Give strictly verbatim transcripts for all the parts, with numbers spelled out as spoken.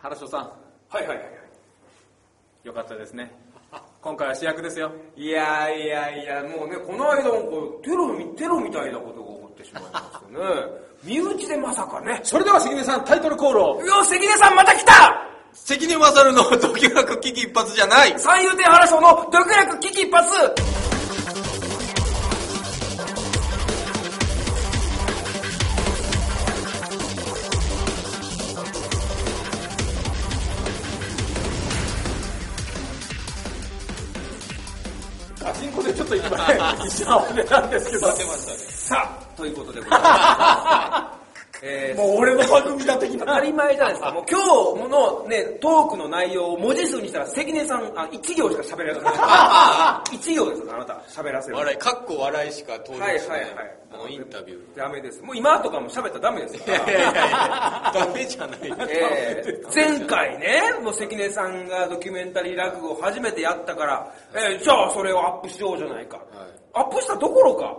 原所さん、 はいはいはいはい。 よかったですね。今回は主役ですよ。 いやいやいや、もうね、この間なんかテロみ、テロみたいなことが起こってしまいましてね。身内でまさかね。 それでは関根さん、タイトルコールを。 よ、関根さんまた来た。 関根勝の独学危機一髪じゃない。 三遊亭原所の独学危機一髪。 ガチンコでちょっと今ね、一番俺なんですけど。 出ましたね。 さあ、ということでございます。えー、 もう俺の番組だ的な。 当たり前じゃないですか。もう今日のね、トークの内容を文字数にしたら関根さん、あ、一行しか喋らせない。一行ですよ、あなた。喋らせる。 笑い、かっこ笑いしか登録してない。 はいはいはい。 あのインタビュー。 ダメです。もう今とかも喋ったらダメですから。 いやいやいや、ダメじゃない。 えー、前回ね、もう関根さんがドキュメンタリー落語を初めてやったから、えー、じゃあそれをアップしようじゃないか。はい、アップしたどころか、はい、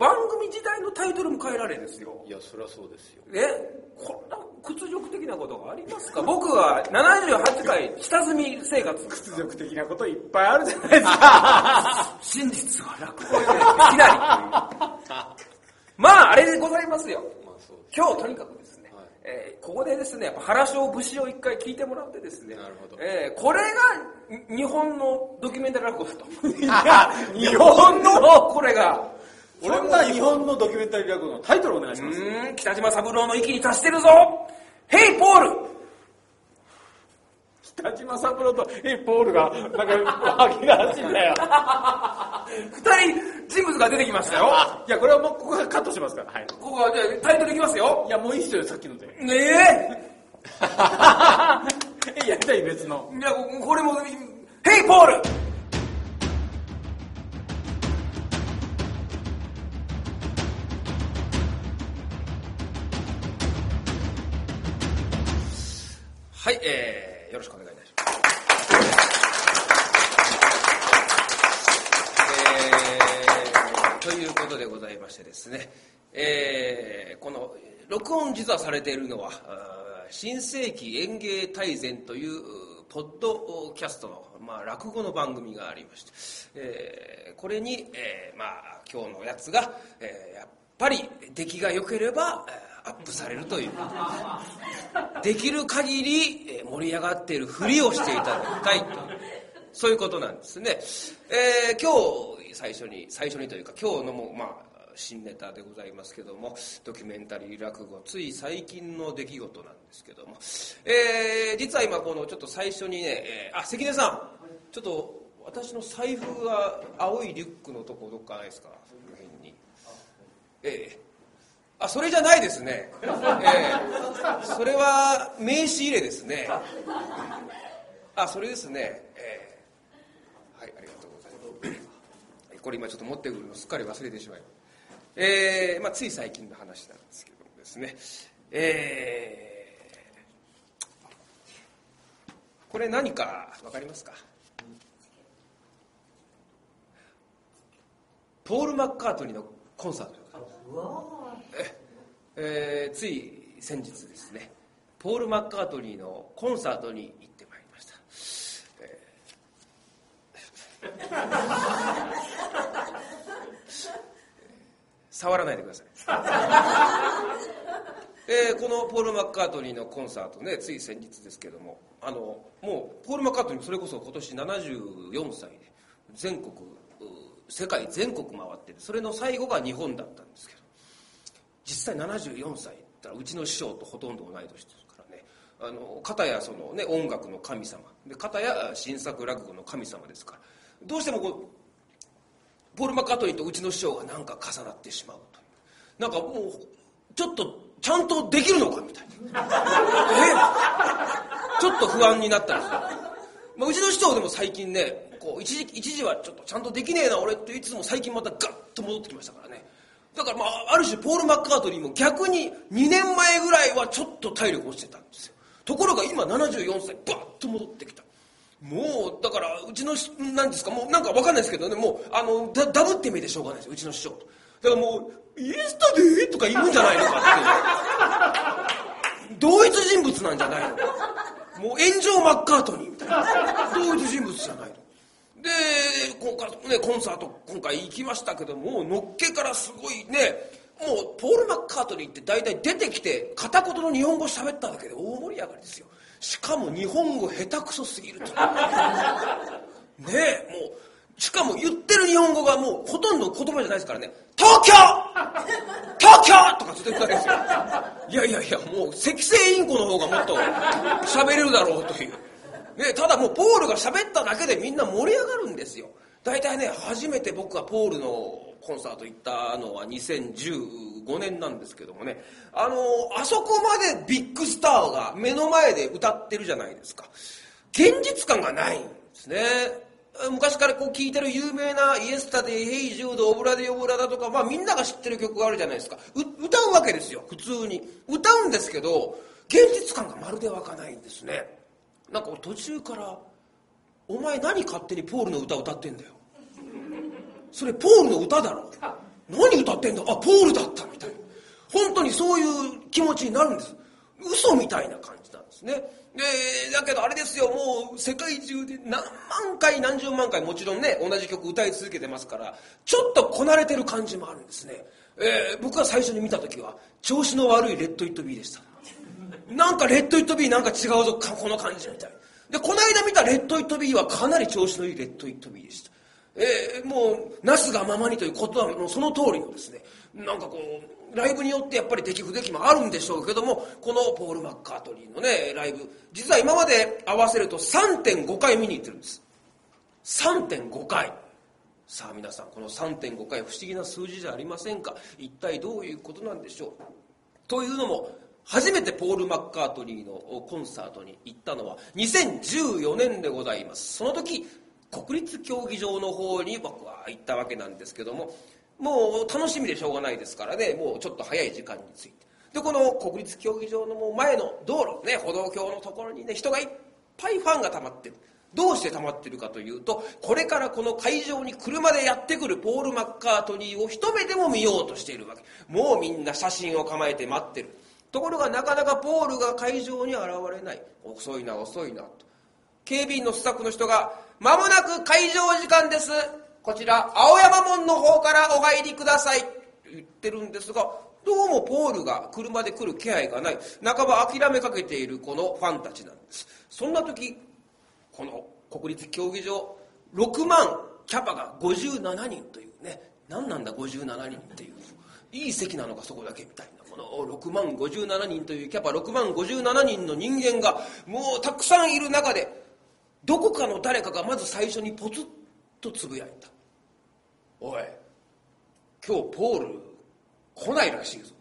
番組自体のタイトルも変えられですよ。 いや、そりゃそうですよ。 ね、こんな屈辱的なことがありますか。僕はななじゅうはちかい下積み生活。 屈辱的なこといっぱいあるじゃないですか。 真実は落語でいきなり。まあ、あれでございますよ。まあ、そうです。今日とにかくですね、はい、えー、ここでですね、やっぱ原所節を一回聞いてもらってですね、 なるほど。 えー、これが日本のドキュメンタリー落語だと。 いや、日本のこれが。 そんな日本のドキュメンタリー落語のタイトルをお願いします。 うーん、北島三郎の域に達してるぞ。ヘイポール。 北島三郎とヘイポールがなんか紛らわしいんだよ。 二人人物が出てきましたよ。 いや、これはもうここがカットしますから。はい。 ここはじゃあタイトルいきますよ。 いや、もういいっすよ、さっきので。 ねえ。 やりたい、別の。 いや、これもヘイポール。はい、えー、よろしくお願いいたします。えー、ということでございましてですね、えー、この録音実はされているのは新世紀演芸大全というポッドキャストの、まあ、落語の番組がありまして、えー、これに、えー、まあ今日のやつが、えー、やっぱり出来が良ければアップされるという、できる限り盛り上がっているふりをしていただきたいと、そういうことなんですね。えー、今日最初に最初にというか今日のもまあ新ネタでございますけども、ドキュメンタリー落語つい最近の出来事なんですけども、えー、実は今このちょっと最初にね、えー、あ、関根さん、ちょっと私の財布が青いリュックのとこどっかないですか、その辺に。えーあ、それじゃないですね。えー、それは名刺入れですね。あ、それですね。えー、はい、ありがとうございます。これ今ちょっと持ってくるのすっかり忘れてしまいました。えー、まあつい最近の話なんですけどもですね。えー、これ何かわかりますか？ポール・マッカートニーのコンサートでございます。うわえー、つい先日ですね、ポール・マッカートニーのコンサートに行ってまいりました。えー、触らないでください。えー、このポール・マッカートニーのコンサートね、つい先日ですけども、あのもうポール・マッカートニーそれこそ今年ななじゅうよんさいで全国世界全国回ってる、それの最後が日本だったんですけど、実際ななじゅうよんさいってうちの師匠とほとんど同い年ですからね、あの片やその、ね、音楽の神様で、片や新作落語の神様ですから、どうしてもこうポール・マッカートニーとうちの師匠がなんか重なってしまうという、なんかもうちょっとちゃんとできるのかみたいなえちょっと不安になったりする、まあ、うちの師匠でも最近ね、こう一時一時はちょっとちゃんとできねえな俺って言いつつも、最近またガッと戻ってきましたからね。だからまあある種ポール・マッカートニーも逆ににねんまえぐらいはちょっと体力落ちてたんですよ。ところが今ななじゅうよんさいバッと戻ってきた。もうだからうちの何ですか、もうなんか分かんないですけどね、もうあの ダ, ダブって見てしょうがないですよ、うちの師匠と。だからもうイエスタデーとか言うんじゃないのかっていう同一人物なんじゃないのか。 もう炎上マッカートニーみたいな同一人物じゃないので、今回、ね、コンサート今回行きましたけども、のっけからすごいね、もうポール・マッカートニーって大体出てきて片言の日本語喋っただけで大盛り上がりですよ。しかも日本語下手くそすぎるとねえ、もうしかも言ってる日本語がもうほとんど言葉じゃないですからね、東京東京とかずっと言ってたんですよ。いやいやいや、もう赤星インコの方がもっと喋れるだろうという、ね、ただもうポールが喋っただけでみんな盛り上がるんですよ。大体ね、初めて僕がポールのコンサート行ったのはにせんじゅうごねんなんですけどもね、あのあそこまでビッグスターが目の前で歌ってるじゃないですか。現実感がないんですね。昔からこう聴いてる有名なイエスタデイ、ヘイジュード、オブラディオブラダとか、まあみんなが知ってる曲があるじゃないですか。う歌うわけですよ、普通に歌うんですけど、現実感がまるで湧かないんですね。なんか途中から「お前何勝手にポールの歌歌ってんだよ、それポールの歌だろ、何歌ってんだ、あポールだった」みたいな、本当にそういう気持ちになるんです。嘘みたいな感じなんですね。でだけどあれですよ、もう世界中で何万回何十万回もちろんね同じ曲歌い続けてますから、ちょっとこなれてる感じもあるんですね。えー、僕が最初に見た時は調子の悪いレッド・イット・ビーでした。なんかレッド・イット・ビーなんか違うぞこの感じみたいで、この間見たレッド・イット・ビーはかなり調子のいいレッド・イット・ビーでした。えー、もうなすがままにということはもうその通りのですね、なんかこうライブによってやっぱり出来不出来もあるんでしょうけども、このポール・マッカートニーのねライブ、実は今まで合わせると さんてんご 回見に行ってるんです。 さんてんご 回。さあ皆さん、この さんてんご 回不思議な数字じゃありませんか。一体どういうことなんでしょう。というのも、初めてポール・マッカートニーのコンサートに行ったのはにせんじゅうよねんでございます。その時国立競技場の方に僕は行ったわけなんですけども、もう楽しみでしょうがないですからね、もうちょっと早い時間に着いて、でこの国立競技場のもう前の道路ね、歩道橋のところにね人がいっぱいファンが溜まってる。どうして溜まってるかというと、これからこの会場に車でやってくるポール・マッカートニーを一目でも見ようとしているわけ。もうみんな写真を構えて待ってる。ところがなかなかポールが会場に現れない。遅いな遅いなと。警備員のスタッフの人が「間もなく会場時間です、こちら青山門の方からお入りください」と言ってるんですが、どうもポールが車で来る気配がない。半ば諦めかけているこのファンたちなんです。そんな時、この国立競技場ろくまんキャパがごじゅうななにんというね、何なんだごじゅうななにんっていう、いい席なのかそこだけみたいな、このろくまんごじゅうななにんというキャパろくまんごじゅうななにんの人間がもうたくさんいる中で、どこかの誰かがまず最初にポツッとつぶやいた。おい、今日ポール来ないらしいぞ。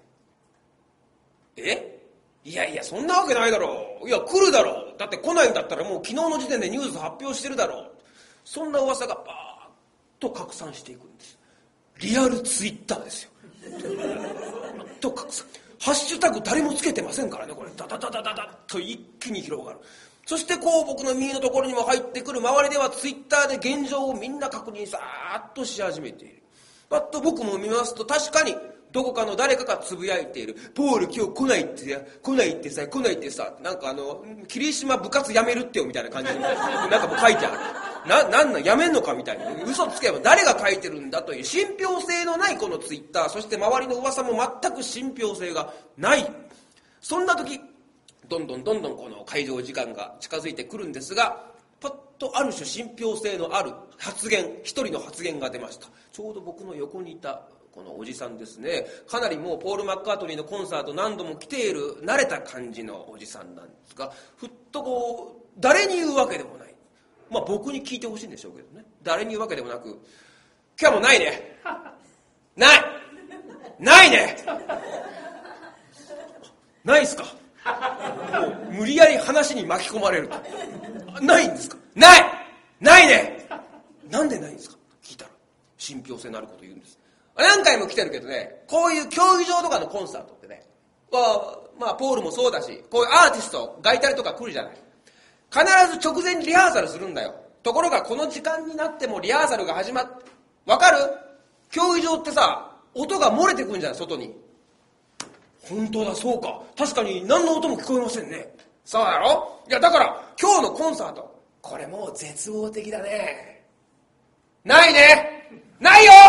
え？いやいや、そんなわけないだろう。いや、来るだろう。だって来ないんだったらもう昨日の時点でニュース発表してるだろう。そんな噂がバーッと拡散していくんです。リアルツイッターですよ。と拡散。ハッシュタグ誰もつけてませんからね、これ。ダダダダダダッと一気に広がる。そしてこう僕の右のところにも入ってくる。周りではツイッターで現状をみんな確認さーっとし始めている。パッと僕も見ますと、確かにどこかの誰かがつぶやいている。ポール今日来ないってさ、来ないってさ、来ないってさ、なんかあの霧島部活やめるってよみたいな感じでなんかもう書いてある。な、なんなんやめんのかみたいな。嘘つけば誰が書いてるんだという信憑性のないこのツイッター、そして周りの噂も全く信憑性がない。そんな時、どんどんどんどんこの会場時間が近づいてくるんですが、パッとある種信憑性のある発言、一人の発言が出ました。ちょうど僕の横にいたこのおじさんですね。かなりもうポール・マッカートニーのコンサート何度も来ている慣れた感じのおじさんなんですが、ふっとこう誰に言うわけでもない。まあ僕に聞いてほしいんでしょうけどね。誰に言うわけでもなく、今日もないね。ないないねないっすか。もう無理やり話に巻き込まれると。ないんですか。ないないね。なんでないんですか聞いたら信憑性のあること言うんです。何回も来てるけどね、こういう競技場とかのコンサートってね、まあポールもそうだし、こういうアーティストがいたりとか来るじゃない。必ず直前にリハーサルするんだよ。ところがこの時間になってもリハーサルが始まって、わかる？競技場ってさ、音が漏れてくるんじゃない外に。本当だ、そうか。確かに何の音も聞こえませんね。 そうだろ。いやだから今日のコンサート、これもう絶望的だね。ないね。ないよ。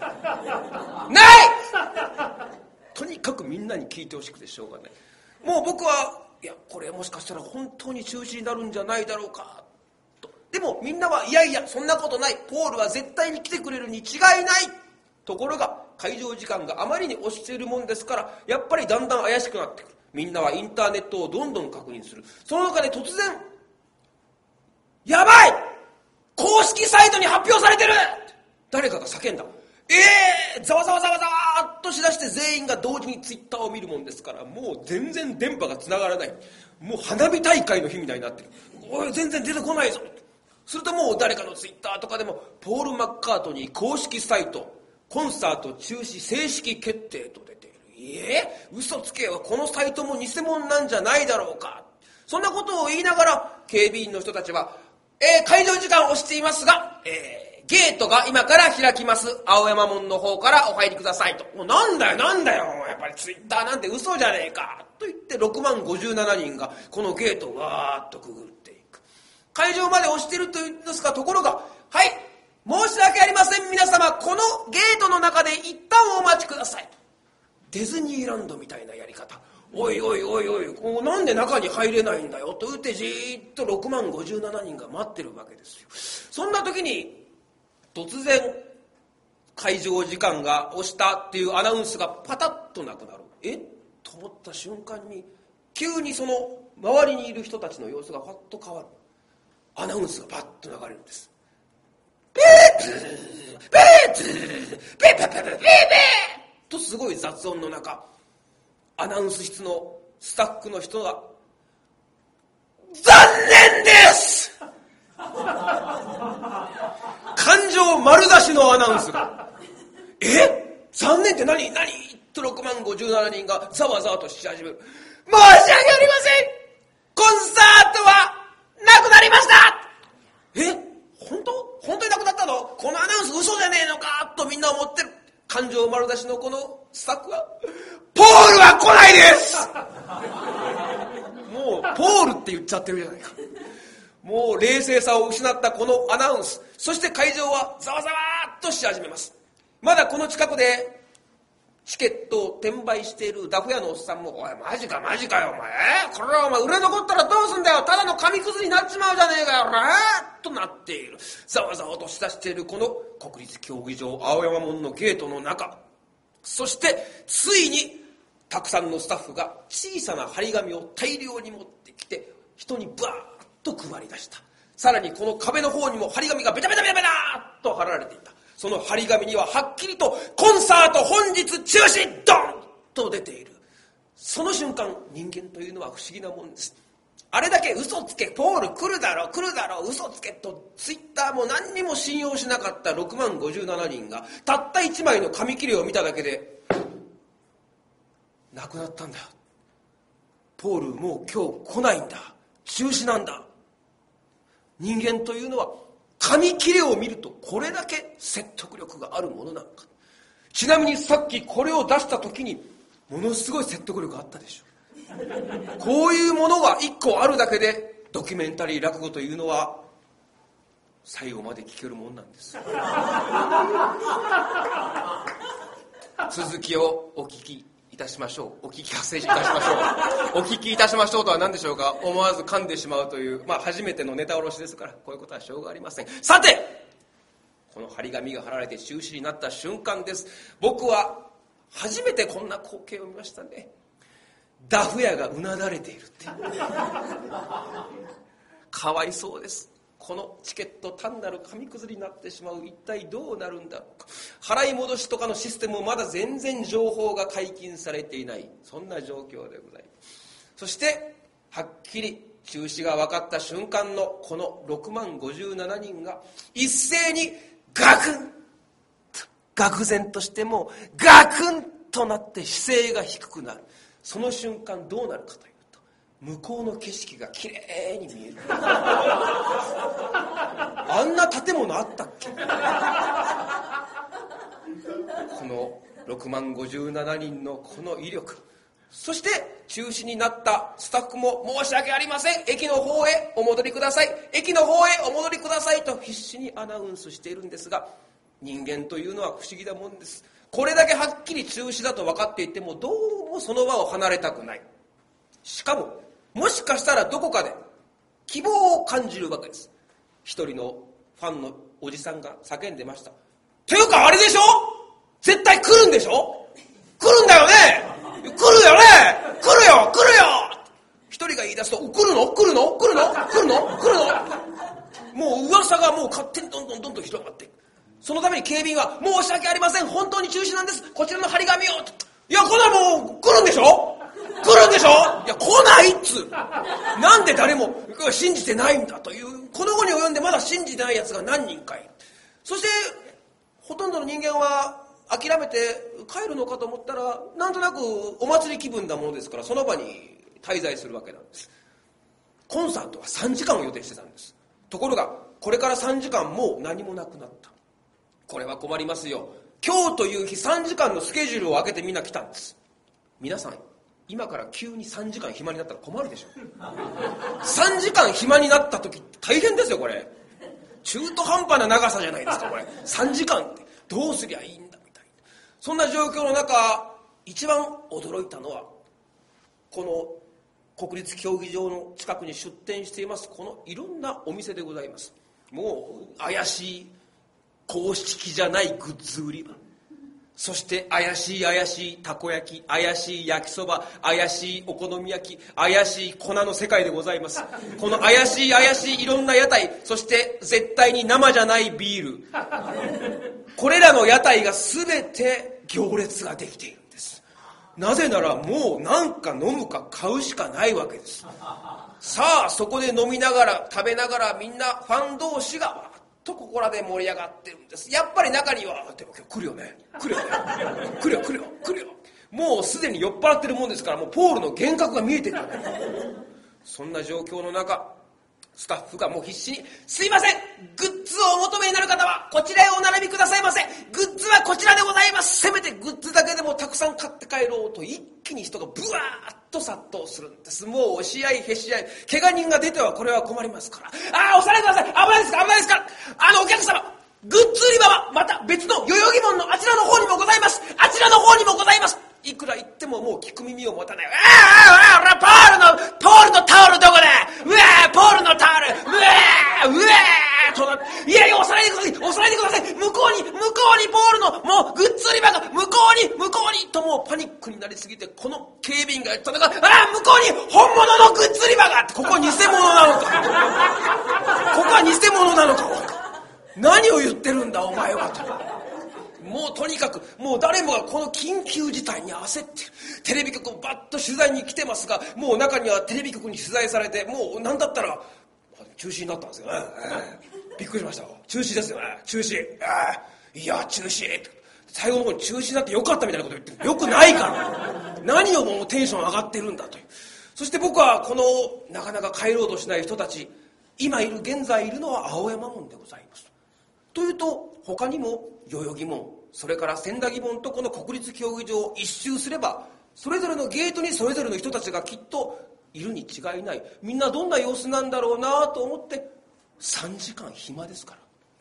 ないとにかくみんなに聞いてほしくてしょうがない。もう僕はいやこれもしかしたら本当に中止になるんじゃないだろうかと。でもみんなはいやいやそんなことない、ポールは絶対に来てくれるに違いない。ところが会場時間があまりに押しているもんですからやっぱりだんだん怪しくなってくる。みんなはインターネットをどんどん確認する。その中で突然やばい、公式サイトに発表されてる、誰かが叫んだ。えー、ざわざわざわざわっとしだして全員が同時にツイッターを見るもんですからもう全然電波がつながらない。もう花火大会の日みたいになってる。おい全然出てこないぞ。するともう誰かのツイッターとかでもポール・マッカートニー公式サイトコンサート中止正式決定と出ている。いえ嘘つけよ、このサイトも偽物なんじゃないだろうか。そんなことを言いながら警備員の人たちは、えー、会場時間を押していますが、えー、ゲートが今から開きます、青山門の方からお入りくださいと。もうなんだよなんだよ、やっぱりツイッターなんて嘘じゃねえかと言ってろくまんごじゅうななにんがこのゲートをわーっとくぐっていく。会場まで押しているというんですが、ところがはい申し訳ありません皆様、このゲートの中で一旦お待ちください。ディズニーランドみたいなやり方。おいおいおいおい、こうなんで中に入れないんだよと言ってじーっとろくまんごじゅうななにんが待ってるわけですよ。そんな時に突然会場時間が押したっていうアナウンスがパタッとなくなる。えと思った瞬間に急にその周りにいる人たちの様子がパッと変わる。アナウンスがパッと流れるんです。ペープーペープーペーペーペーペーペーとすごい雑音の中、アナウンス室のスタッフの人が残念です感情丸出しのアナウンスがえ残念って何何とろくまんごじゅうななにんがざわざわとし始める。申し訳ありません、コンサートはなくなりました。え本当本当になくなったの、このアナウンス嘘じゃねえのかとみんな思ってる。感情丸出しのこのスタッフはポールは来ないですもうポールって言っちゃってるじゃないか。もう冷静さを失ったこのアナウンス、そして会場はざわざわっとし始めます。まだこの近くでチケットを転売しているダフ屋のおっさんも、おいマジかマジかよお前、これはお前売れ残ったらどうすんだよ、ただの紙くずになっちまうじゃねえかよえとなっている。ざわざわとしだしているこの国立競技場青山門のゲートの中、そしてついにたくさんのスタッフが小さな張り紙を大量に持ってきて人にバーッと配り出した。さらにこの壁の方にも張り紙がベタベタベタベタっと貼られていた。その張り紙にははっきりとコンサート本日中止ドンと出ている。その瞬間人間というのは不思議なもんです。あれだけ嘘つけポール来るだろ来るだろ嘘つけとツイッターも何にも信用しなかったろくまんごじゅうななにんがたったいちまいの紙切れを見ただけでなくなったんだ、ポールもう今日来ないんだ、中止なんだ。人間というのは紙切れを見るとこれだけ説得力があるものなのか。ちなみにさっきこれを出した時にものすごい説得力あったでしょ。こういうものがいっこあるだけでドキュメンタリー落語というのは最後まで聞けるもんなんです。続きをお聞きいたしましょう。お聞き発生いたしましょう。お聞きいたしましょうとは何でしょうか。思わず噛んでしまうという、まあ初めてのネタ卸しですからこういうことはしょうがありません。さてこの張り紙が貼られて中止になった瞬間です。僕は初めてこんな光景を見ましたね。ダフ屋がうなだれているってかわいそうです。このチケット単なる紙くずになってしまう、一体どうなるんだろうか。払い戻しとかのシステムもまだ全然情報が解禁されていない、そんな状況でございます。そしてはっきり中止が分かった瞬間のこのろくまんごじゅうななにんが一斉にガクンと愕然としてもガクンとなって姿勢が低くなる。その瞬間どうなるかというと向こうの景色がきれいに見える。あんな建物あったっけ。このろくまんごじゅうななにんのこの威力、 そして中止になったスタッフも申し訳ありません、駅の方へお戻りください、駅の方へお戻りくださいと必死にアナウンスしているんですが、人間というのは不思議なもんです。これだけはっきり中止だと分かっていてもどうもその場を離れたくない。しかももしかしたらどこかで希望を感じるわけです。一人のファンのおじさんが叫んでました。ていうかあれでしょ、絶対来るんでしょ、来るんだよね、来るよね、来るよ来るよ。一人が言い出すと、来るの来るの来るの来るの来るの、もう噂がもう勝手にどんどんどんどん広がっていく。そのために警備員は、申し訳ありません、本当に中止なんです、こちらの張り紙を。いや、こんなもう来るんでしょ、来るんでしょ、いや来ないっつう、なんで誰も信じてないんだという、この後に及んでまだ信じてないやつが何人かいる。そしてほとんどの人間は諦めて帰るのかと思ったら、なんとなくお祭り気分なものですから、その場に滞在するわけなんです。コンサートはさんじかんを予定してたんです。ところがこれからさんじかんもう何もなくなった。これは困りますよ。今日という日さんじかんのスケジュールを空けてみんな来たんです。皆さん今から急にさんじかん暇になったら困るでしょ。さんじかん暇になった時大変ですよ。これ中途半端な長さじゃないですか。これさんじかんってどうすりゃいいんだみたいな、そんな状況の中、一番驚いたのはこの国立競技場の近くに出店していますこのいろんなお店でございます。もう怪しい公式じゃないグッズ売り場、そして怪しい怪しいたこ焼き、怪しい焼きそば、怪しいお好み焼き、怪しい粉の世界でございます。この怪しい怪しいいろんな屋台、そして絶対に生じゃないビール、これらの屋台が全て行列ができているんです。なぜならもう何か飲むか買うしかないわけです。さあそこで飲みながら食べながらみんなファン同士がとここらで盛り上がってるんです。やっぱり中にはでも今日来るよね来るよね来るよ来るよ来るよ、もうすでに酔っ払ってるもんですから、もうポールの幻覚が見えてる。そんな状況の中、スタッフがもう必死に、すいません、グッズをお求めになる方はこちらへお並びくださいませ、グッズはこちらでございます、せめてグッズだけでもたくさん買って帰ろうと一気に人がブワーッと殺到するんです。もう押し合いへし合い、怪我人が出てはこれは困りますから、ああ押さないでください、危ないですか危ないですか、あのお客様、グッズ売り場はまた別の代々木門のあちらの方にもございます、あちらの方にもございます。いくら言ってももう聞く耳を持たない。ああああポールのポールのタオルどこだ、うわーポールのタオル、うわーうわーとな、いやいや押さないでください押さないでください、向こうに向こうにポールのもうグッズ売り場が向こうに向こうにと、もうパニックになりすぎて、この警備員が言ったのが、ああ向こうに本物のグッズ売り場が、ここ偽物なのかここは偽物なのか、何を言ってるんだお前はと。もうとにかくもう誰もがこの緊急事態に焦ってる。テレビ局をバッと取材に来てますが、もう中にはテレビ局に取材されて、もう何だったら中止になったんですよね。びっくりしました。中止ですよね、中止、いや中止、最後の方に中止になってよかったみたいなこと言ってる。よくないから何をもうテンション上がってるんだという。そして僕はこのなかなか帰ろうとしない人たち、今いる現在いるのは青山門でございますというと、他にも代々木門、それから千駄木門とこの国立競技場を一周すれば、それぞれのゲートにそれぞれの人たちがきっといるに違いない。みんなどんな様子なんだろうなと思ってさんじかん暇ですから、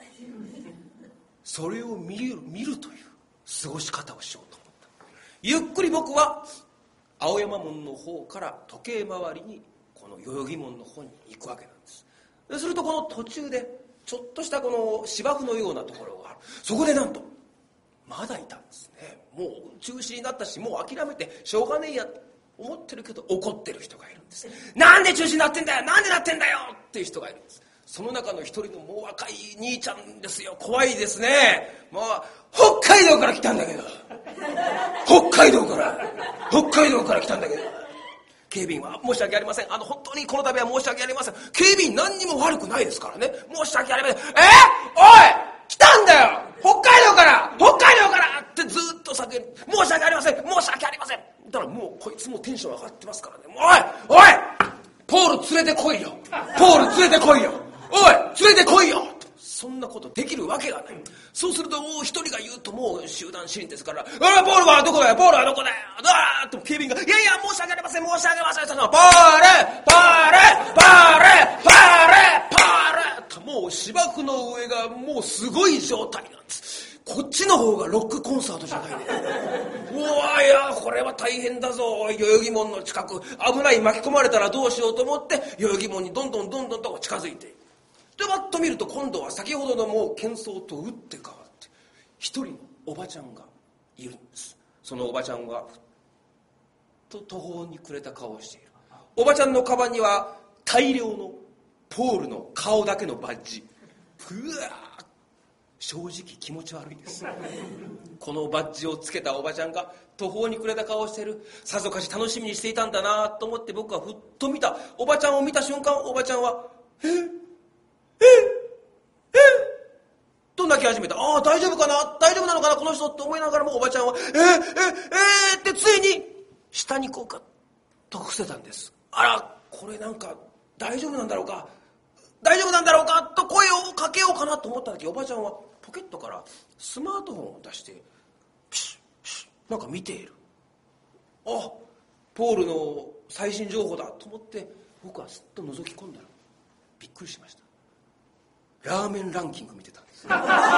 それを見る見るという過ごし方をしようと思った。ゆっくり僕は青山門の方から時計回りにこの代々木門の方に行くわけなんです。するとこの途中でちょっとしたこの芝生のようなところがある。そこでなんとまだいたんですね。もう中止になったし、もう諦めてしょうがねえやと思ってるけど、怒ってる人がいるんです。なんで中止になってんだよ、なんでなってんだよっていう人がいるんです。その中の一人のもう若い兄ちゃんですよ。怖いですね。もう北海道から来たんだけど、北海道から北海道から来たんだけど、警備員は申し訳ありません、あの本当にこの度は申し訳ありません、警備員何にも悪くないですからね、申し訳ありません、えー、おい来たんだよ北海道から北海道からってずっと叫ぶ、申し訳ありません申し訳ありません。だからもうこいつもテンション上がってますからね、おいおいポール連れてこいよ、ポール連れてこいよ、おい連れてこいよ、そんななことできるわけがない。そうするともう一人が言うともう集団心理ですから、あらポールはどこだよ、ポールはどこだよ、あーっと警備員が、いやいや申し訳ありません申し訳ありません、そのポールポールポールポールポールともう芝生の上がもうすごい状態なんです。こっちの方がロックコンサートじゃないね。うわいやこれは大変だぞ。代々木門の近く危ない、巻き込まれたらどうしようと思って代々木門にどんどんどんどんと近づいて、でバッと見ると今度は先ほどのもう喧騒と打って変わって一人のおばちゃんがいるんです。そのおばちゃんはふっと途方に暮れた顔をしている。おばちゃんのカバンには大量のポールの顔だけのバッジ。うわ正直気持ち悪いです。このバッジをつけたおばちゃんが途方に暮れた顔をしている。さぞかし楽しみにしていたんだなと思って僕はふっと見た。おばちゃんを見た瞬間おばちゃんはええええと泣き始めた。ああ大丈夫かな大丈夫なのかなこの人って思いながらもおばちゃんはえええええってついに下にこうかと伏せたんです。あらこれなんか大丈夫なんだろうか大丈夫なんだろうかと声をかけようかなと思った時おばちゃんはポケットからスマートフォンを出してピシッピシッなんか見ている。あポールの最新情報だと思って僕はすっと覗き込んだらびっくりしました。ラーメンランキング見てたんです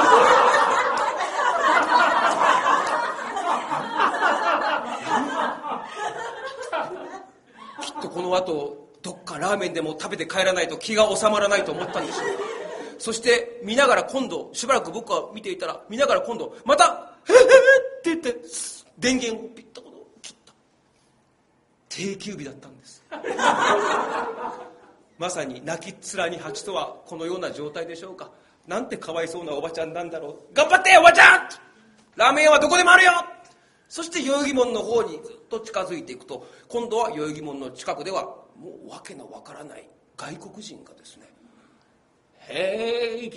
きっとこの後どっかラーメンでも食べて帰らないと気が収まらないと思ったんでしょう。そして見ながら今度しばらく僕は見ていたら見ながら今度また「へへへ」って言って電源をピッと切った。定休日だったんですまさに泣きっ面に蜂とはこのような状態でしょうか。なんてかわいそうなおばちゃんなんだろう。頑張っておばちゃんラーメン屋はどこでもあるよ。そして代々木門の方にずっと近づいていくと今度は代々木門の近くではもう訳のわからない外国人がですね「Hey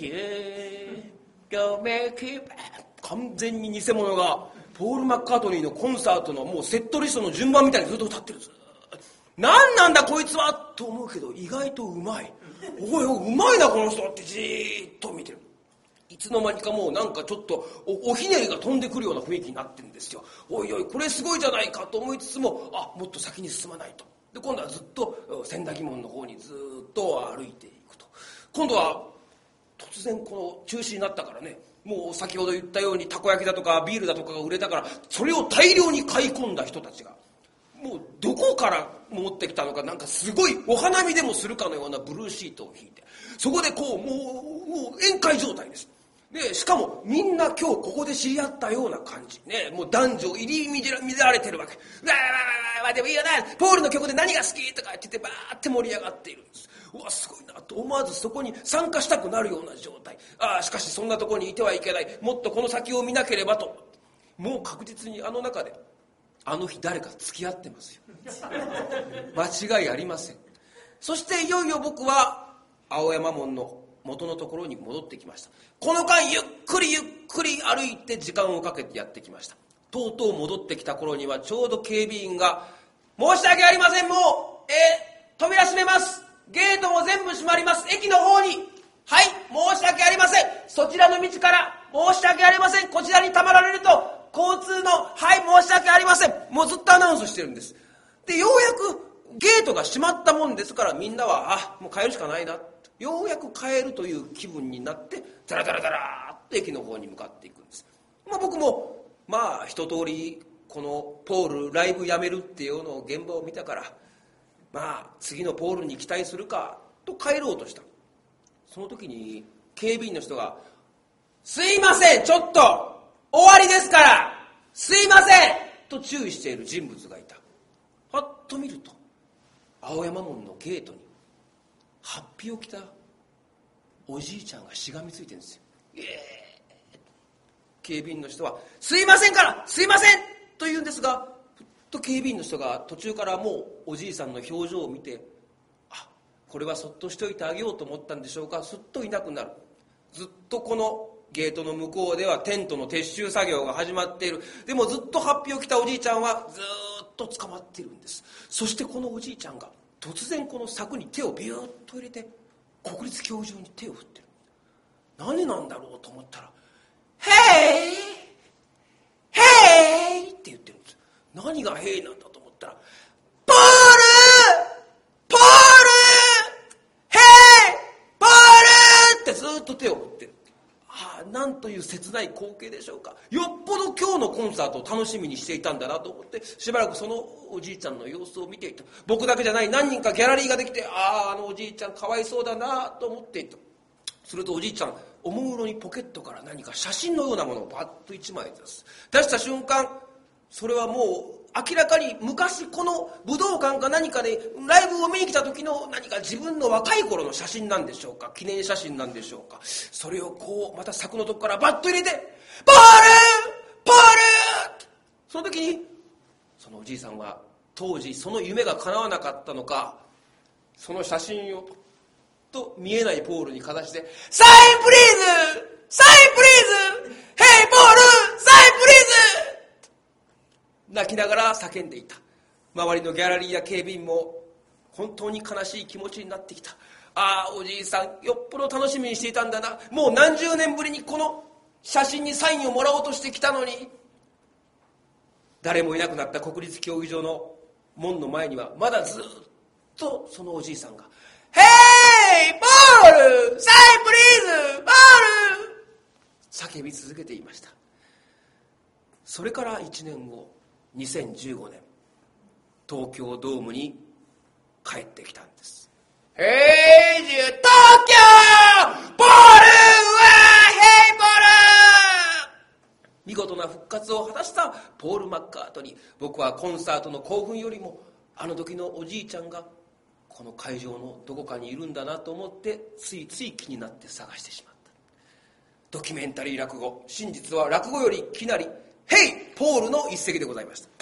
kid, go make it back」完全に偽物がポール・マッカートニーのコンサートのもうセットリストの順番みたいにずっと歌ってるんです。何なんだこいつはと思うけど意外とうまい。おいおいうまいなこの人ってじーっと見てる。いつの間にかもうなんかちょっと お, おひねりが飛んでくるような雰囲気になってるんですよ。おいおいこれすごいじゃないかと思いつつもあもっと先に進まないと。で今度はずっと千駄木門の方にずっと歩いていくと今度は突然この中止になったからねもう先ほど言ったようにたこ焼きだとかビールだとかが売れたからそれを大量に買い込んだ人たちがもうどこから持ってきたのかなんかすごいお花見でもするかのようなブルーシートを引いてそこでこうもうもう宴会状態です。でしかもみんな今日ここで知り合ったような感じねもう男女入り乱られてるわけ。うわわわわでもいいよなポールの曲で何が好きとか言っててバーって盛り上がっているんです。うわすごいなと思わずそこに参加したくなるような状態。ああしかしそんなところにいてはいけないもっとこの先を見なければともう確実にあの中であの日誰か付き合ってますよ間違いありません。そしていよいよ僕は青山門の元のところに戻ってきました。この間ゆっくりゆっくり歩いて時間をかけてやってきました。とうとう戻ってきた頃にはちょうど警備員が申し訳ありませんもう、えー、扉閉めますゲートも全部閉まります駅の方にはい申し訳ありませんそちらの道から申し訳ありませんこちらにたまられると交通のはい申し訳ありませんもうずっとアナウンスしてるんです。でようやくゲートが閉まったもんですからみんなはあもう帰るしかないなようやく帰るという気分になってダラダラダラっと駅の方に向かっていくんです。まあ、僕もまあ一通りこのポールライブやめるっていうのを現場を見たからまあ次のポールに期待するかと帰ろうとした。その時に警備員の人がすいませんちょっと終わりですからすいませんと注意している人物がいた。はっと見ると青山門のゲートにハッピーを着たおじいちゃんがしがみついてるんですよ。えー、警備員の人はすいませんからすいませんと言うんですがふっと警備員の人が途中からもうおじいさんの表情を見てあこれはそっとしておいてあげようと思ったんでしょうかすっといなくなる。ずっとこのゲートの向こうではテントの撤収作業が始まっている。でもずっとハッピーを着たおじいちゃんはずっと捕まっているんです。そしてこのおじいちゃんが突然この柵に手をビューッと入れて国立競技場に手を振ってる。 何なんだろうと思ったら「ヘイヘイ!」って言ってるんです。何がヘイなんだと思ったら「ポールポールヘイポール!」ってずっと手を振ってる。ああ、なんという切ない光景でしょうか。よっぽど今日のコンサートを楽しみにしていたんだなと思って、しばらくそのおじいちゃんの様子を見ていた。僕だけじゃない何人かギャラリーができて、ああ、あのおじいちゃんかわいそうだなと思っていた。するとおじいちゃん、おもむろにポケットから何か写真のようなものをバッと一枚出す。出した瞬間、それはもう明らかに昔この武道館か何かでライブを見に来た時の何か自分の若い頃の写真なんでしょうか、記念写真なんでしょうか。それをこうまた柵のとこからバッと入れて「ポールポール!」その時にそのおじいさんは当時その夢が叶わなかったのか、その写真をと見えないポールにかざして「サインプリーズサインプリーズヘイポールサインプリーズ!」泣きながら叫んでいた。周りのギャラリーや警備員も本当に悲しい気持ちになってきた。ああ、おじいさんよっぽど楽しみにしていたんだな。もう何十年ぶりにこの写真にサインをもらおうとしてきたのに。誰もいなくなった国立競技場の門の前にはまだずっとそのおじいさんが「ヘイボールサインプリーズボール!」叫び続けていました。それからいちねんご、にせんじゅうごねん、東京ドームに帰ってきたんです。ヘイジュ東京ボールはヘイボール! 見事な復活を果たしたポール・マッカートニー。僕はコンサートの興奮よりもあの時のおじいちゃんがこの会場のどこかにいるんだなと思ってついつい気になって探してしまった。ドキュメンタリー落語、真実は落語よりきなりヘイポールの一席でございました。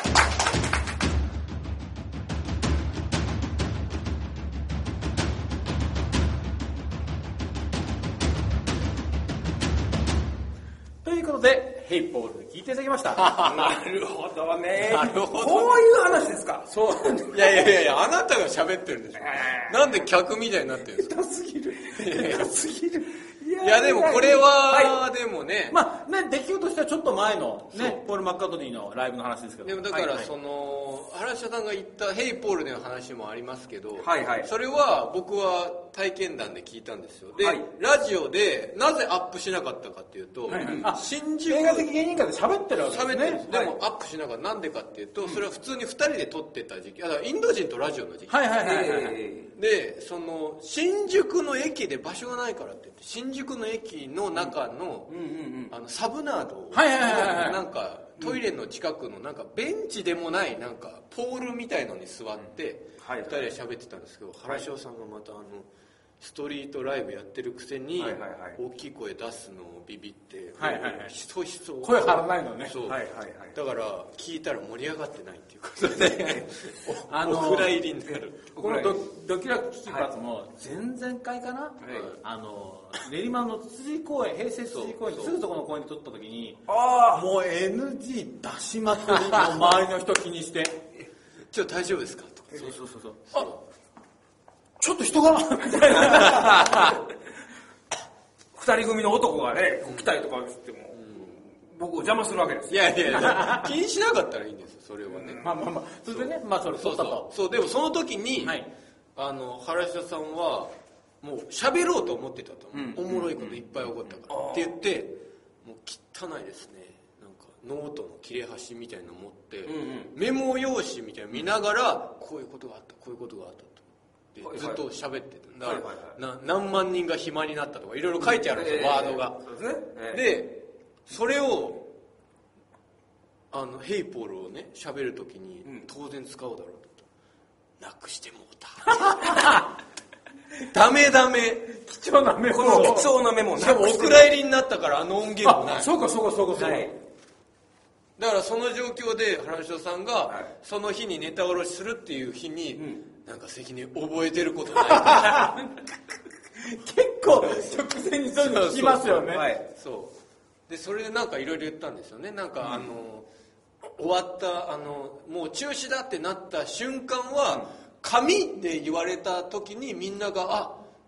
ということでヘイポール聞いていただきました。 なるほどね。 なるほど。 こういう話ですか。 そういやいやいやいや、あなたが喋ってるんでしょ。なんで客みたいになってるんですか。 下手すぎる下手すぎる。 いやでもこれは、 はい、 でもね、 まあね、出来事としてはちょっと前のねポール・マッカートニーのライブの話ですけど、 でもだからその、はいはい、原下さんが言ったヘイポールでの話もありますけど、 はいはい、 それは僕は体験談で聞いたんですよ。で、 はい、 ラジオでなぜアップしなかったかっていうと、はいはい、新宿映画的芸人会で喋ってるわけですね。 喋ってる。でもアップしなかった。なんでかっていうと、それは普通にふたりで撮ってた時期、だからインド人とラジオの時期、 はいはいはいはい、 えー、でその新宿の駅で場所がないからって言って新宿の駅の中の、うんうんうん、あのサブナード、 はいはいはいはい、 なんかトイレの近くのなんかベンチでもないなんかポールみたいのに座ってふたりで喋ってたんですけど、原翔さんがまたあのストリートライブやってるくせに大きい声出すのをビビってひそひそ声張らないのね。 そう、 はいはいはい、 だから聞いたら盛り上がってないっていうことであのお蔵入りになる。 この ド, ドキュラキキパスも前々回かな、はい、あの練馬の辻公園、平成辻公園すぐそこの公園で撮った時に、あもう エヌジー 出しまくりの周りの人気にしてちょっと大丈夫ですかとか、 そうそうそうそう、あちょっと人がみたいな二人組の男がね来たりとかしても、うん、僕を邪魔するわけです。 いやいやいや気にしなかったらいいんですよ、それはね、うん、 まあまあまあそれでね、まあそれ撮ったと。 そうでもその時に、はい、あの原下さんはもう喋ろうと思ってたと、うん、おもろいこといっぱい起こったから、うん、って言ってもう汚いですね、なんかノートの切れ端みたいなの持って、うんうん、メモ用紙みたいなの見ながら、こういうことがあったこういうことがあったとずっと喋ってた。だから、はいはいはい、な何万人が暇になったとかいろいろ書いてあるんですよ、えー、ワードが。そうですね、えー、でそれをあのヘイポールをね喋るときに、うん、当然使うだろうとなくしてもうたダメダメ貴重なメモ、 この貴重なメモしかもお蔵入りになったからあの音源もない。 そうかそうかそうかそうか、はい、 だからその状況で原翔さんが、はい、その日にネタ卸しするっていう日に、うん、なんか関根覚えてることない結構直前にそういうの聞きますよね。 そう、はい、そうでそれでなんかいろいろ言ったんですよね。なんか、うん、あの終わったあのもう中止だってなった瞬間は、うん、紙で言われた時にみんながあ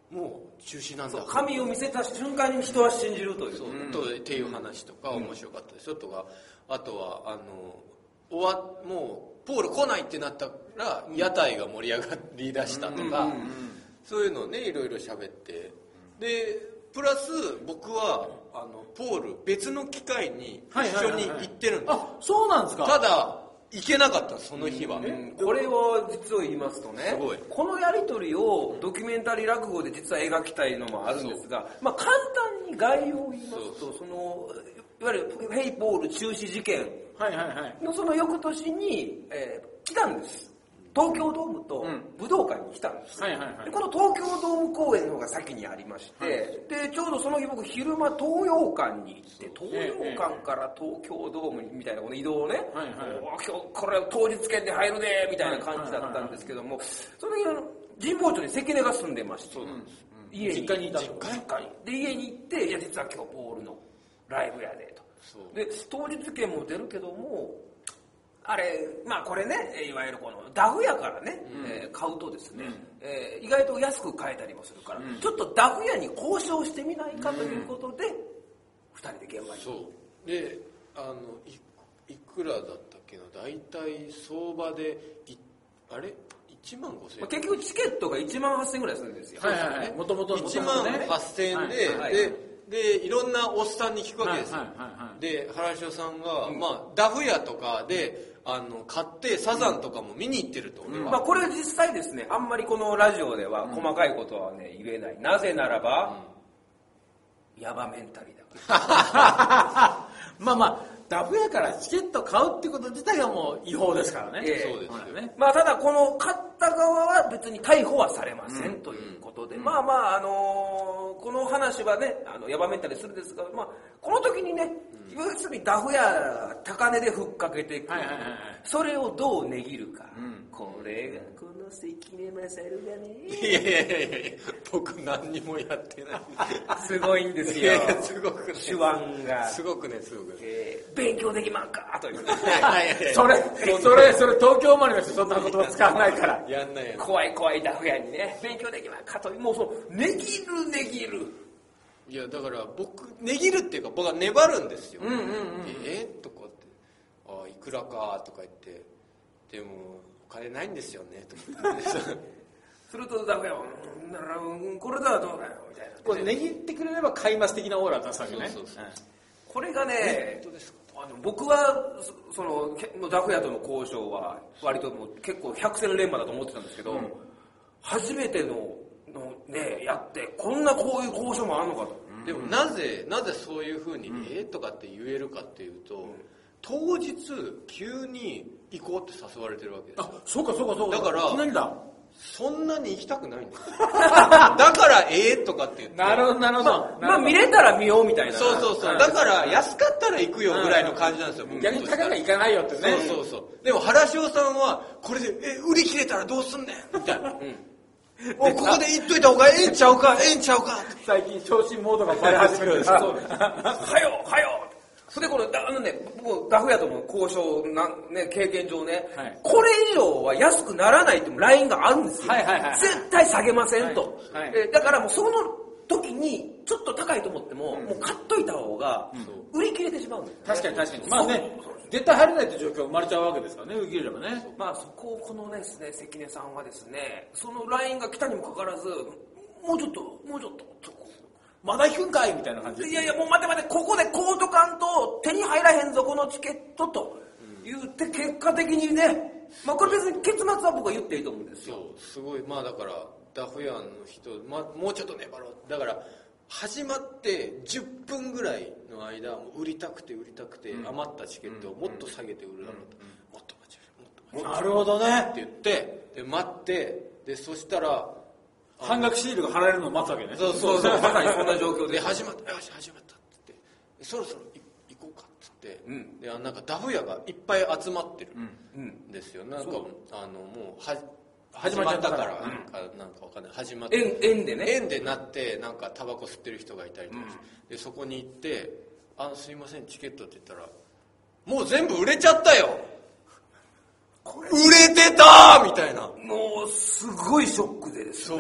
もう中止なんだ、 紙を見せた瞬間に人は信じるという、 そう、うん、とっていう話とか面白かったですよとか、あとはあの終わもうポール来ないってなったら屋台が盛り上がりだしたとか、そういうのをねいろいろ喋って、でプラス僕はあのポール別の機会に一緒に行ってるんです、はいはいはいはい、 あ、そうなんですか。 ただ行けなかったその日は、うん、 これを実を言いますとね、このやり取りをドキュメンタリー落語で実は描きたいのもあるんですが、まあ、簡単に概要を言いますと、そのいわゆるヘイポール中止事件のその翌年に、えー、来たんです。東京ドームと武道館に来たんです、うん、はいはいはい、でこの東京ドーム公演の方が先にありまして、はい、でちょうどその日僕昼間東洋館に行って、東洋館から東京ドームみたいなこの移動をね、はいはい、今日これ当日券で入るねみたいな感じだったんですけども、その時神保町に関根が住んでまして、そうなんです、うん、家に実家にいたと、 実家にで家に行って、いや実は今日ポールのライブやでと、で当日券も出るけどもあれ、まあこれね、いわゆるこのダフ屋からね、うんえー、買うとですね、うんえー、意外と安く買えたりもするから、うん、ちょっとダフ屋に交渉してみないかということで、うん、ふたりで現場に。 そうで、あの い, いくらだったっけな、大体相場でいあれいちまんごせんえん、まあ、 結局チケットがいちまんはっせんえんぐらいするんですよ。 はいはいはい、もともといちまんはっせんえんで、はいはい、ででいろんなおっさんに聞くわけですよ、はいはいはいはい、で原代さんが、うんまあ、ダフ屋とかであの買ってサザンとかも見に行ってると、 うんまあ、これ実際ですねあんまりこのラジオでは細かいことはね言えない、なぜならば、うん、ヤバメンタリーだからまあまあダフ屋からチケット買うってこと自体がもう違法ですからね、 えー、そうですよね。 まあただこの買った側は別に逮捕はされません、うん、ということで、うん、まあまああのー、この話はねあのヤバメンタリーするんですが、まあこの時にね、うん、要するにダフ屋高値でふっかけていく、はいはいはいはい、それをどう値切るか、うん、これがこの関根勝がね、 いやいやいやいや僕何にもやってないすごいんですよ。 いやいやすごくね手腕がすごくねすごく、 えー、勉強できまんかというねそれそれそれ東京生まれの人そんな言葉使わないからやんないやん怖い怖いダフ屋にね勉強できまんかという、もうそう値切る値切る、 いやだから僕値切るっていうか僕は粘るんですよ、うんうんうん、えー、とかってああいくらかとか言ってでもお金ないんですよねとか言ってするとダフ屋はならこれだらどうだよみたいな、 これ値切ってくれれば買います的なオーラ出すわけね。そうそうそう、 これがね、あの僕はそのダフ屋との交渉は割ともう結構百戦錬磨だと思ってたんですけど、うん、初めてののねやってこんなこういう交渉もあるのかと、 うん、でもなぜなぜそういうふうに、うん、えー、とかって言えるかっていうと、うん、当日急に行こうって誘われてるわけです。 あ、そうかそうかそうか。 だからいきなりだ。 そんなに行きたくないんですだからええとかって言って、 なるほどなるほど、まあ、まあ見れたら見ようみたいな、 そうそうそう、だから安かったら行くよぐらいの感じなんですよ、 うん、逆に高が行かないよってね。 そうそうそう。でも原代さんはこれでえ売り切れたらどうすんねんみたいな、うん、おここで言っといた方がええんちゃうかええんちゃうか最近昇進モードがバレ始めるんですよはよはよそれでこれあのね、僕ダフ屋との交渉な、ね、経験上ね、はい、これ以上は安くならないってラインがあるんですよ、はいはいはい、絶対下げませんと、はいはい、だからもうその時にちょっと高いと思っても、うん、もう買っといた方が売り切れてしまうんですよ、ね、 確かに確かに、まあね絶対入れないって状況が生まれちゃうわけですからね、売り切れればね。 まあそこをこのね関根さんはですね、そのラインが来たにもかかわらずもうちょっともうちょっとまだ引くんかいみたいな感じで、 いやいやもう待て待てここでコート感と手に入らへんぞこのチケットと言って結果的にね、まあこれ別に結末は僕は言っていいと思うんですよ。 そうすごい、まあだからダフ屋の人、まあ、もうちょっと粘ろう、だから始まってじゅっぷんぐらいの間もう売りたくて売りたくて余ったチケットをもっと下げて売るだろうと、もっと待ちもっと待ちなるほどねって言ってで待ってでそしたら半額シールが貼られるのを待つわけね。 そうそうそうまさにそんな状況で始まったよし始まったって言ってそろそろ行こうかっつって、うん、でなんかダフ屋がいっぱい集まってるんですよ、うん、なんかあのもうは始まったからなんか、うん、なんかわかんない始まって円でね円でなってなんかタバコ吸ってる人がいたりとか、うん、でそこに行ってあのすいませんチケットって言ったらもう全部売れちゃったよ売れてたみたいな、 もうすごいショックでですね、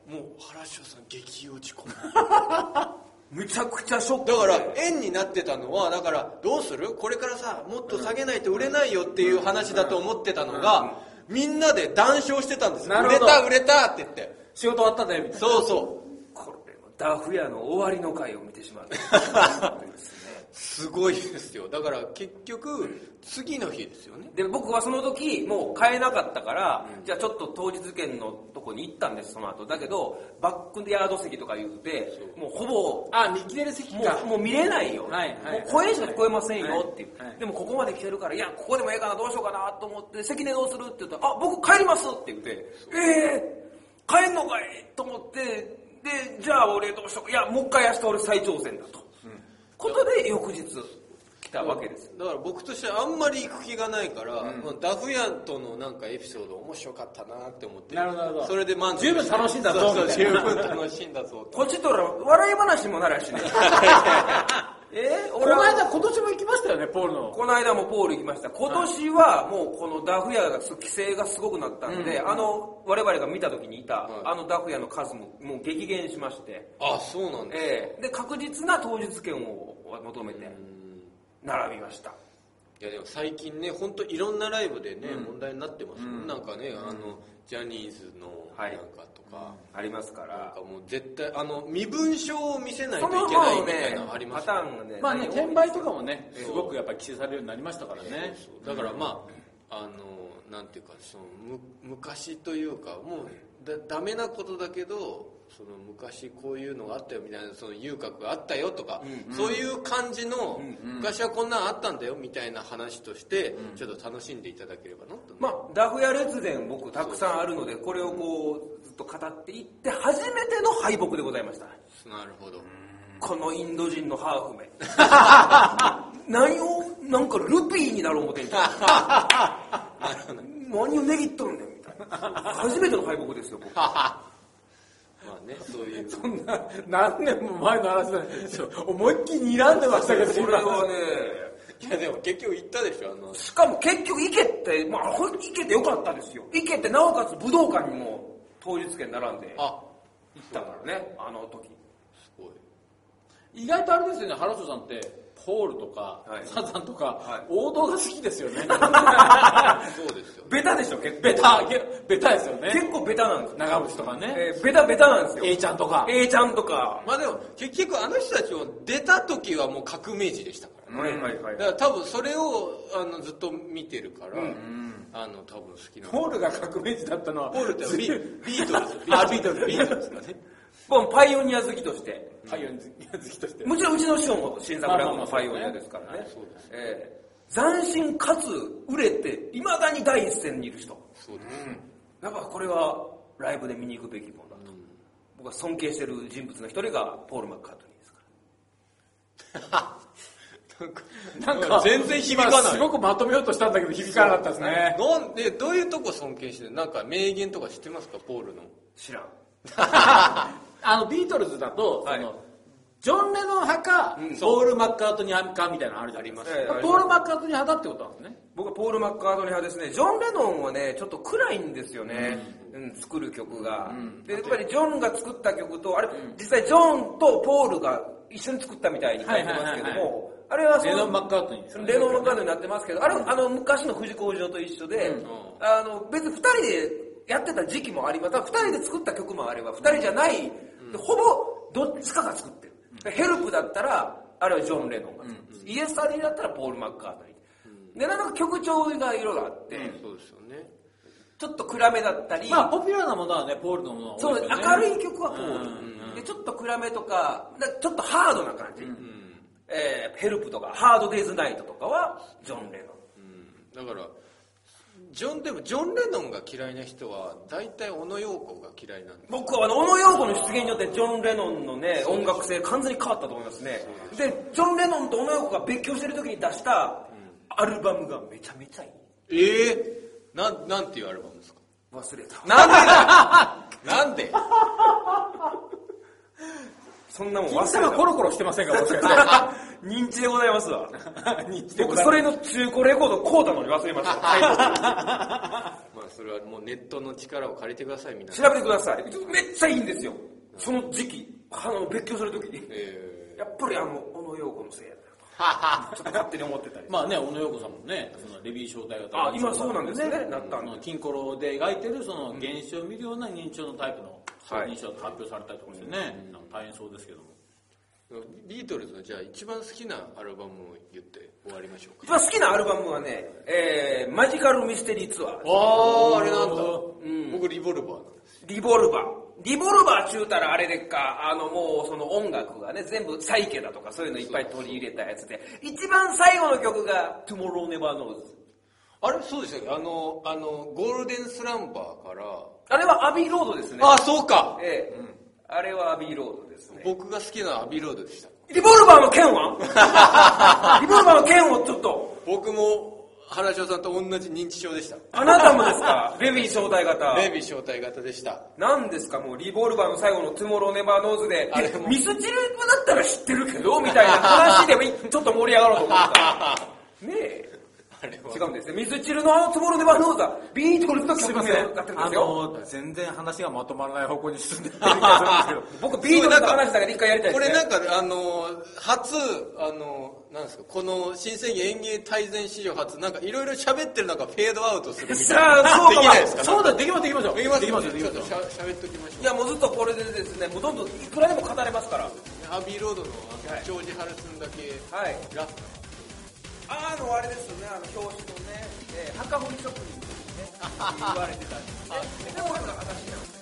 もう原翔さん激落ち込むむちゃくちゃショックだから円になってたのはだからどうするこれからさもっと下げないと売れないよっていう話だと思ってたのがみんなで談笑してたんですよ。売れた売れたって言って仕事終わったぜみたいな。 そうそうこれのダフ屋の終わりの回を見てしまうすごいですよ。だから結局次の日ですよね。 で僕はその時もう買えなかったから、うん、じゃあちょっと当日券のとこに行ったんですその後だけどバックヤード席とか言うてもうほぼあ見切れる席かもう、もう見れないよ、 はいはい、 もう声しか聞こえませんよっていう、 はいはい、 でもここまで来てるからいやここでもええかなどうしようかなと思って関根どうするって言ったらあ僕帰りますって言ってえー、帰んのかいと思ってでじゃあ俺どうしようかいやもう一回明日俺再挑戦だと、うん、ことで翌日来たわけです。 だから僕としてはあんまり行く気がないから、うん、ダフ屋とのなんかエピソード面白かったなって思ってなるほどそれで満足十分楽しんだぞそうそう十分楽しんだぞこっちとら笑い話もならしねえー、この間今年も行きましたよねポールのこの間もポール行きました。今年はもうこのダフ屋が規制がすごくなったんで、うん、あの我々が見た時にいた、はい、あのダフ屋の数ももう激減しましてあそうなんですか、 えー、で確実な当日券を求めて並びました。 いやでも最近ね本当いろんなライブでね、うん、問題になってますよ、うん、なんかねあのジャニーズのなんかとか、はいうん、ありますからなんかもう絶対あの身分証を見せないといけないみたいなのあります、 ね、パターンがねまあね転売とかもねすごくやっぱり規制されるようになりましたからね。 そうそうだからまああのなんていうかそのむ昔というかもうだダメなことだけどその昔こういうのがあったよみたいなその遊郭があったよとか、うんうん、そういう感じの、うんうん、昔はこんなのあったんだよみたいな話として、うん、ちょっと楽しんでいただければなと。 まあダフ屋列伝僕たくさんあるのでこれをこうずっと語っていって初めての敗北でございました。 なるほど。 このインド人のハーフめ何をなんかルピーになろう思ってんじゃん何を値切っとるんだよみたいな初めての敗北ですよ僕まあね、そういうそんな何年も前の話だね思いっきり睨んでましたけどそれはねいやでも結局行ったでしょあのしかも結局行けって、まあ、行けてよかったですよ行けてなおかつ武道館にも当日券並んで行ったからねあの時すごい意外とあれですよね原翔さんってポールとか、はい、サザンとか、はい、王道が好きですよねそうですよベタでしょ結構ベタベタですよね結構ベタなんですよ長渕とかね、 えー、ベタベタなんですよ A ちゃんとか A ちゃんとかまあでも結局あの人たちを出た時はもう革命児でしたからね、うんはいはいはい、だから多分それをあのずっと見てるから、うんうん、あの多分好きなポールが革命児だったのはポールってビートルズビートルズビートルズですかねパイオニア好きとしてパイオニア好きとしてもちろんうちの師匠も新作落語のパイオニアですからね斬新かつ売れていまだに第一線にいる人そうです、うん、 やっぱこれはライブで見に行くべきものだと、うん、僕は尊敬している人物の一人がポール・マッカートニーですからなんか全然響かないすごくまとめようとしたんだけど響かなかったですねなんでどういうとこ尊敬してるなんか名言とか知ってますかポールの知らんあのビートルズだと、はい、そのジョン・レノン派か、うん、ポール・マッカートニー派かみたいなのあるじゃないですか、えー、ポール・マッカートニー派だってことなんですね。 僕はポール・マッカートニー派ですね。ジョン・レノンはねちょっと暗いんですよね、うんうん、作る曲が、うん、でやっぱりジョンが作った曲とあれ、うん、実際ジョンとポールが一緒に作ったみたいに書いてますけども、あれはそのレノン・マッカートニーですね。 レノン・マッカートニーになってますけどあれあの昔の藤子不二雄と一緒で、うん、あの別にふたりでやってた時期もあります。ふたりで作った曲もあればふたりじゃない、うん、ほぼどっちかが作ってる、うん、ヘルプだったらあれはジョン・レノンが作ってる、うん、イエスタディだったらポール・マッカートニー、うん、でなんか曲調がいろいろあって、うん、 そうですよねちょっと暗めだったりまあポピュラーなものはねポールのものは多いですよね。そう明るい曲はポール、うん、でちょっと暗めとかちょっとハードな感じ、うんえー、ヘルプとかハードデイズナイトとかはジョン・レノン、 うん、だからジョンでもジョン・レノンが嫌いな人は大体小野陽子が嫌いなんです。 僕はあの小野陽子の出現によってジョン・レノンのね音楽性完全に変わったと思いますね。でジョン・レノンと小野陽子が別居してる時に出したアルバムがめちゃめちゃいい。 ええー、な, なんていうアルバムですか。 忘れた。 なんでだなんでそんなもん忘れた。コロコロしてませんかもしかして認知でございますわ認知でございます。 僕それの中古レコード買うたのに忘れましたまああそれはもうネットの力を借りてください。みんな調べてください。めっちゃいいんですよ。その時期あの別居する時に、えー、やっぱりあの小野陽子のせいやったとちょっと勝手に思ってたりまあね、小野陽子さんもね、そのレビー小体型あ今そうなんですね、なったんで、金コロで描いてるその現象を見るような認知症のタイプの認知症が発表されたりとかしてね、うん、大変そうですけども。 ビートルズのじゃあ一番好きなアルバムを言って終わりましょうか。 一番好きなアルバムはね、えー、マジカルミステリーツアー。 ああ、あれなんだ、うん、僕リボルバーなんです。 リボルバーリボルバーちゅうたらあれでっか、あのもうその音楽がね、全部サイケだとかそういうのいっぱい取り入れたやつで、一番最後の曲が Tomorrow Never Knows。 あれそうでしたっけ、あの、あの、ゴールデンスランバーから。 あれはアビーロードですね。 あ、そうか。 ええ、うん、あれはアビーロードですね。 僕が好きなアビーロードでした。 リボルバーの剣はリボルバーの剣をちょっと。 僕も、原翔さんと同じ認知症でした。 あなたもですか？レビー小体型。 レビー小体型でした。 何ですか、もうリボルバーの最後のトゥモローネバーノーズで、あれミスチルだったら知ってるけどみたいな話でもちょっと盛り上がろうと思ったねえ、あれは違うんですね。ミスチルのあのトゥモローネバーノーズはビートルズの曲名だったんですよ。 全然話がまとまらない方向に進んでる気がするんですけど僕ビートルズの話だから一回やりたいですね。 これなんかあの初あのなんですか、この新世紀演芸大全史上初、なんかいろいろ喋ってる中フェードアウトするみたいな。 さあ、そうできないですか？ そうだ、できます、できますよ。 できます、 できますよ、できますよ。 ちょっとしゃ喋っときましょう。 いや、もうずっとこれでですね、もうどんどんいくらでも語れますから。 アビーロードのジョージ・ハルツンだけ、 はい、 ラフあの、あれですよね、あの、表紙のね、えー、墓掘り職人とね、言われてたんですね。で、これの話なんです。